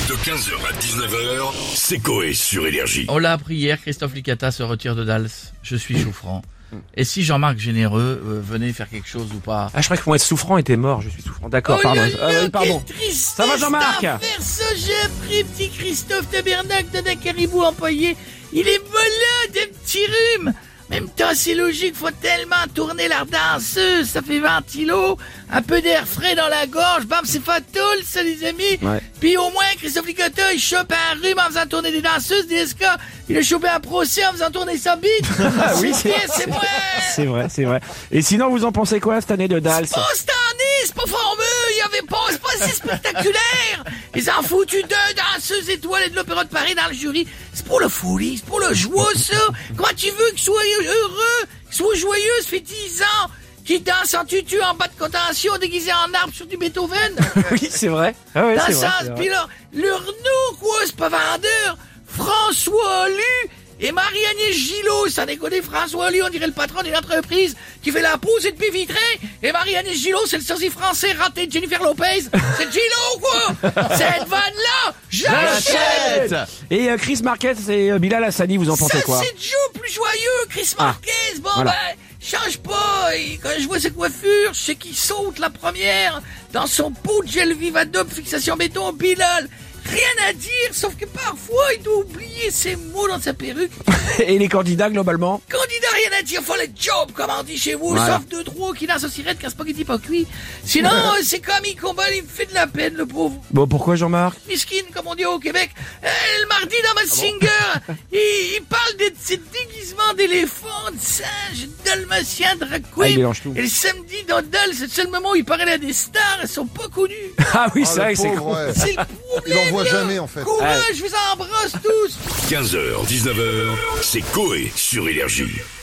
De 15h à 19h, c'est Coé sur Énergie. On l'a appris hier, Christophe Licata se retire de Dals. Je suis souffrant. Et si Jean-Marc Généreux venait faire quelque chose ou pas? Ah, je croyais que pour être souffrant était mort, je suis souffrant. D'accord, pardon. Oui, pardon. Ça va, Jean-Marc? J'ai pris petit Christophe Tabernacle d'un caribou empaillé. Il est malade d'un petit rhume. En même temps, c'est logique, faut tellement tourner la danseuse, ça fait 20 kilos, un peu d'air frais dans la gorge, bam, c'est fatal, ça, les amis. Ouais. Puis au moins, Christophe Licata, il chope un rhume en faisant tourner des danseuses, des SK, il a chopé un procès en faisant tourner sa bite. Oui, c'est vrai. C'est vrai, c'est vrai. Et sinon, vous en pensez quoi cette année de Dals? Oh, cette année, c'est pas formeux, il y avait pas, c'est pas si spectaculaire. Ils ont foutu 2 danseuses étoiles de l'Opéra de Paris dans le jury. C'est pour la folie, c'est pour le joie, ça. Comment tu veux qu'ils soient heureux, qu'ils soient joyeux, ça fait 10 ans qu'ils dansent en tutu en bas de contention, déguisés en arbre sur du Beethoven. Oui, c'est vrai. Ah ouais, Dans c'est le vrai. sens, puis là, leur nom, quoi, c'est pas vendeur. François Lu et Marie-Agnès Gillot, ça déconne, François Lu, on dirait le patron d'une entreprise qui fait la pose et de pied vitré, et Marie-Agnès Gillot, c'est le sosie français raté de Jennifer Lopez. C'est Gillot, quoi. Cette vanne-là, j'achète. Et Chris Marquez et Bilal Hassani, vous en pensez Ça, quoi? c'est Joe plus joyeux, Chris Marquez. Bon, voilà. ben, change pas. Et quand je vois ses coiffures, je sais qu'il saute la première dans son pot de gel Vivadop fixation béton Bilal. Rien à dire, sauf que parfois, il doit oublier ses mots dans sa perruque. Et les candidats, globalement? Candidat, rien à dire, faut le job, comme on dit chez vous, Voilà. sauf 2-3 qui dansent au sirette qu'un spaghetti pas cuit. Sinon, c'est comme il combat, il me fait de la peine, le pauvre. Bon, pourquoi Jean-Marc? Miskin, comme on dit au Québec. Le mardi dans ma singer, il parle de ses déguisements d'éléphants, de singes, de dalmatiens, de Ah, il raccoons. mélange tout. Et le samedi, dans Dal, c'est le seul moment où il parlait à des stars, elles sont pas connues. Ah oui, c'est vrai que c'est pauvre, con. ouais. C'est le Il problème, en voit là. jamais, en fait. Courage, je vous embrasse tous. 15h, 19h, c'est Coé sur Énergie.